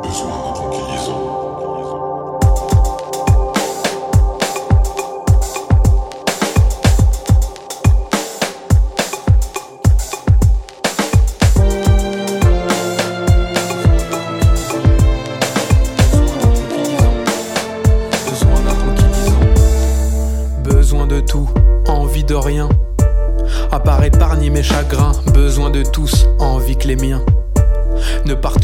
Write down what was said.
Besoin de tout, envie de rien. À part épargner mes chagrins, besoin de tous, envie que les miens ne partent